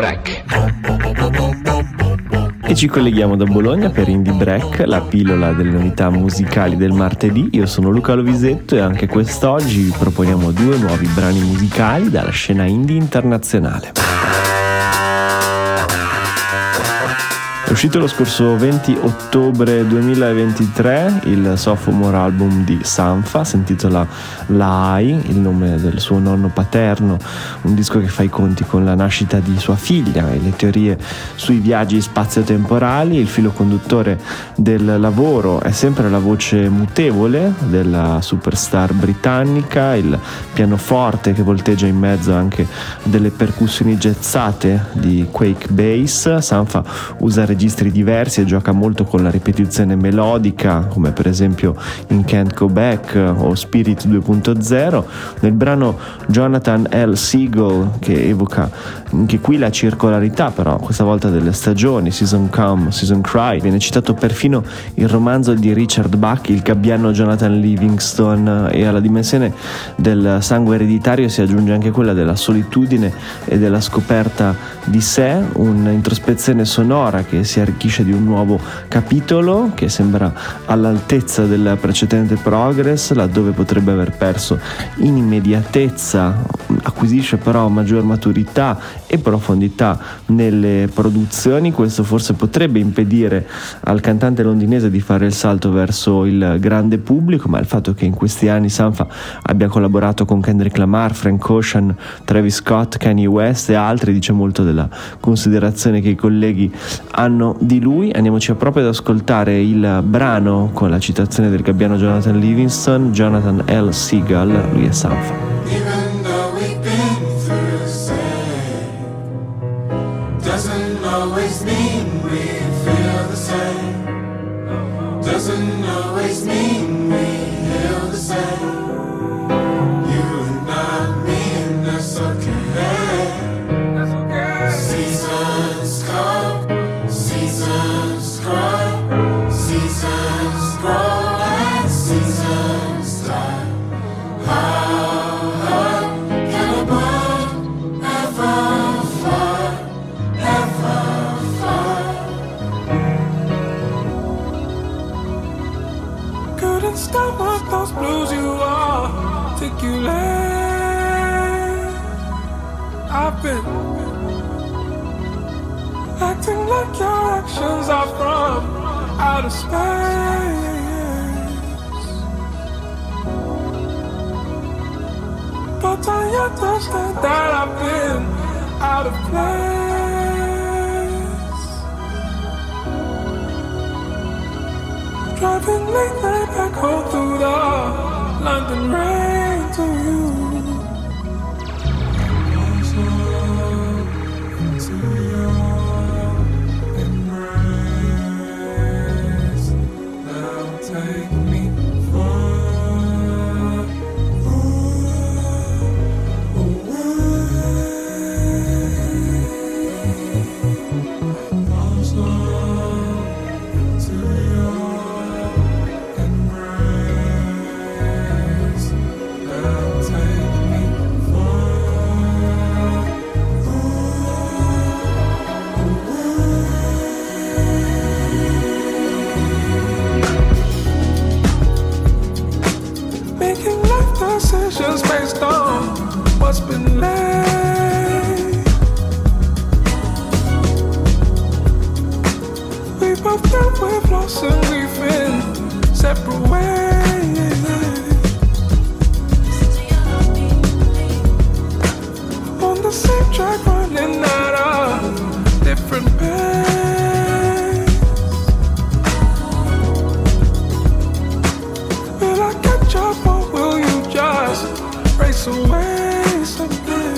Break. E ci colleghiamo da Bologna per Indie Break, la pillola delle novità musicali del martedì. Io sono Luca Lovisetto e anche quest'oggi vi proponiamo 2 nuovi brani musicali dalla scena indie internazionale. È uscito lo scorso 20 ottobre 2023 il sophomore album di Sampha, si intitola Lai, il nome del suo nonno paterno, un disco che fa i conti con la nascita di sua figlia e le teorie sui viaggi spazio-temporali. Il filo conduttore del lavoro è sempre la voce mutevole della superstar britannica, il pianoforte che volteggia in mezzo anche delle percussioni jazzate di Quake Bass. Sampha usa registri diversi e gioca molto con la ripetizione melodica, come per esempio in Can't Go Back o Spirit 2.0. Nel brano Jonathan L. Seagull, che evoca anche qui la circolarità, però questa volta delle stagioni, Season Come, Season Cry, viene citato perfino il romanzo di Richard Bach, Il gabbiano Jonathan Livingston, e alla dimensione del sangue ereditario si aggiunge anche quella della solitudine e della scoperta di sé, un'introspezione sonora che si arricchisce di un nuovo capitolo che sembra all'altezza del precedente Progress, laddove potrebbe aver perso in immediatezza, acquisisce però maggior maturità e profondità nelle produzioni. Questo forse potrebbe impedire al cantante londinese di fare il salto verso il grande pubblico, ma il fatto che in questi anni Sampha abbia collaborato con Kendrick Lamar, Frank Ocean, Travis Scott, Kanye West e altri dice molto della considerazione che i colleghi hanno di lui. Andiamoci proprio ad ascoltare il brano con la citazione del gabbiano Jonathan Livingston, Jonathan L. Seagull, lui è Sampha. Stop what those blues you articulate. I've been acting like your actions are from outer space, but I understand that I've been out of place. Driving late night back home through the London rain to you. Into your embrace. Now take me far decisions based on what's been laid. We both dealt with loss and we've been separate ways. On the same track, running at a different pace. Will I catch up or will you just race away someday?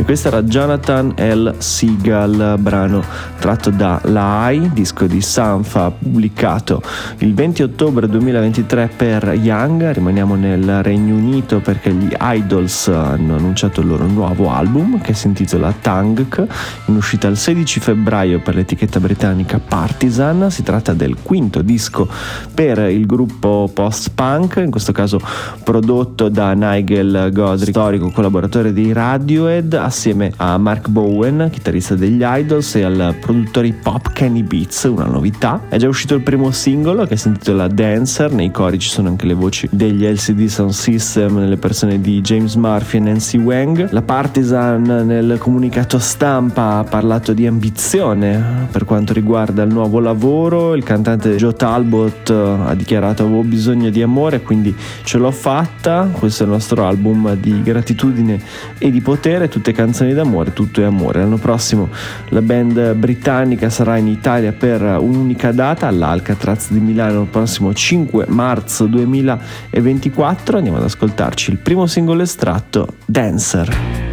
questo era Jonathan L. Seagal, brano tratto da Lie, disco di Sampha pubblicato il 20 ottobre 2023 per Young. Rimaniamo nel Regno Unito perché gli Idols hanno annunciato il loro nuovo album che si intitola Tangk, in uscita il 16 febbraio per l'etichetta britannica Partisan. Si tratta del quinto disco per il gruppo post-punk, in questo caso prodotto da Nigel Godrich, storico collaboratore dei Radiohead, assieme a Mark Bowen, chitarrista degli Idols, e al produttore hip hop Kenny Beats. Una novità: è già uscito il primo singolo che si intitola Dancer, nei cori ci sono anche le voci degli LCD Sound System nelle persone di James Murphy e Nancy Wang. La Partisan nel comunicato stampa ha parlato di ambizione per quanto riguarda il nuovo lavoro. Il cantante Joe Talbot ha dichiarato: avevo bisogno di amore, quindi ce l'ho fatta, questo è il nostro album di gratitudine e di potere, tutte canzoni d'amore, tutto è amore. L'anno prossimo la band britannica sarà in Italia per un'unica data all'Alcatraz di Milano il prossimo 5 marzo 2024. Andiamo ad ascoltarci il primo singolo estratto, Dancer.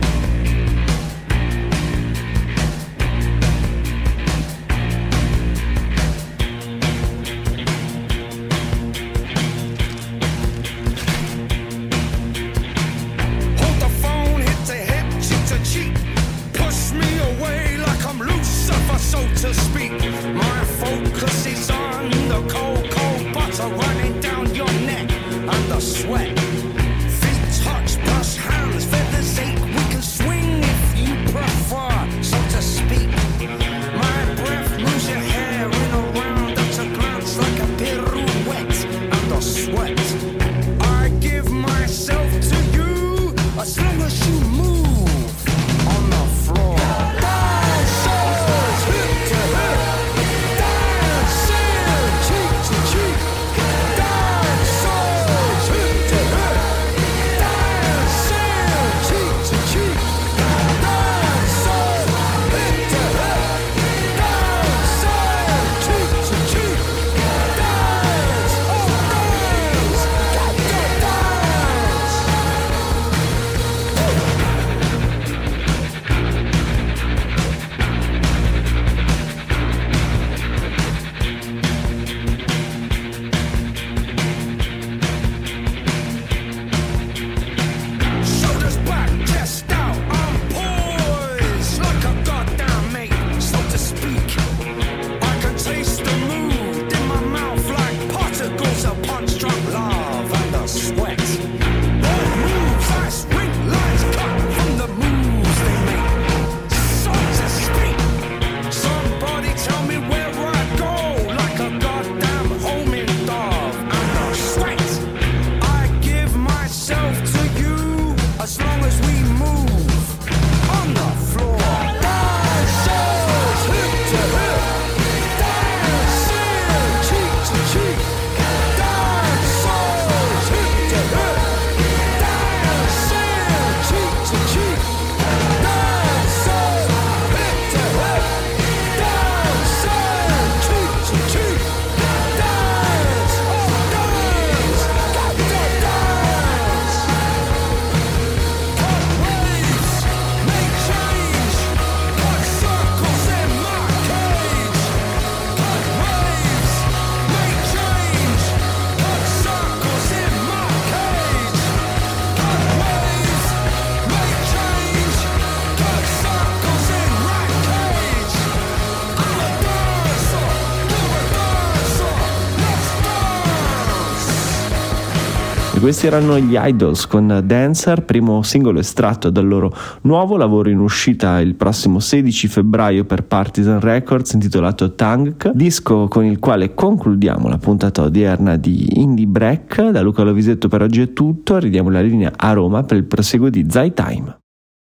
Questi erano gli Idols con Dancer, primo singolo estratto dal loro nuovo lavoro in uscita il prossimo 16 febbraio per Partisan Records, intitolato Tangk, disco con il quale concludiamo la puntata odierna di Indie Break. Da Luca Lovisetto per oggi è tutto, ridiamo la linea a Roma per il proseguo di Zai Time.